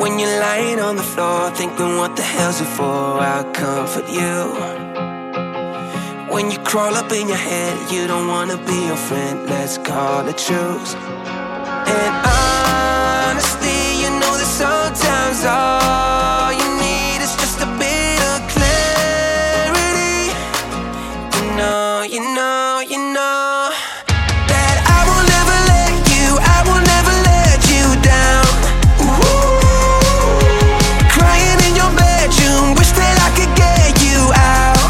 When you're lying on the floor thinking what the hell's it for, I'll comfort you. When you crawl up in your head, you don't wanna be your friend, let's call it truce. And honestly, you know that sometimes all you need is just a bit of clarity. You know that I will never let you, I will never let you down. Crying in your bedroom, wish that I could get you out.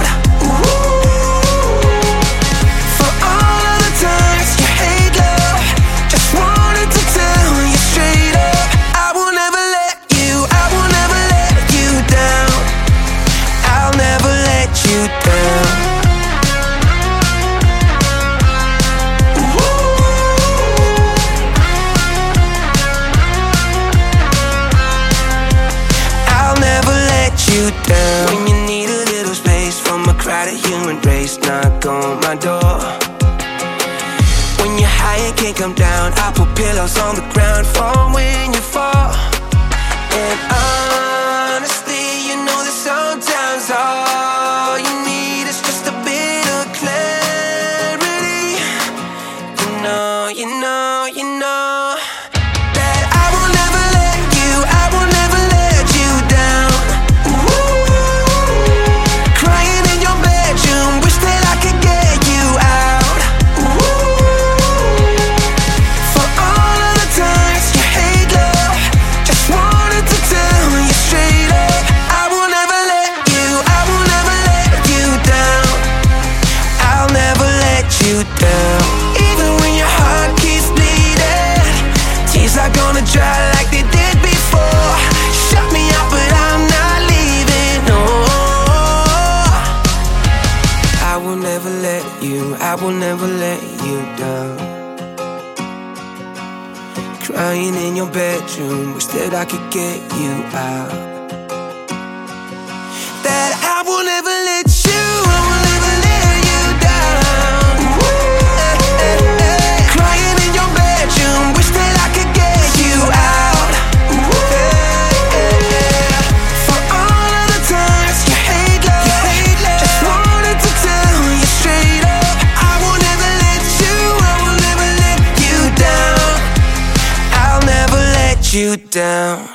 For all of the times you hate love, just wanted to tell you straight up, I will never let you, I will never let you down. I'll never let you down. You down. When you need a little space from a crowded human race, knock on my door. When you're high and can't come down, I put pillows on the ground for when you fall. And honestly, you know that sometimes all you need is just a bit of clarity. You know that I will never let you, I will never let you down. Even when your heart keeps bleeding, tears are gonna dry like they did before. Shut me up, but I'm not leaving, no. I will never let you, I will never let you down. Crying in your bedroom, wish that I could get you out. That I will never let you, I will never let you down. You down.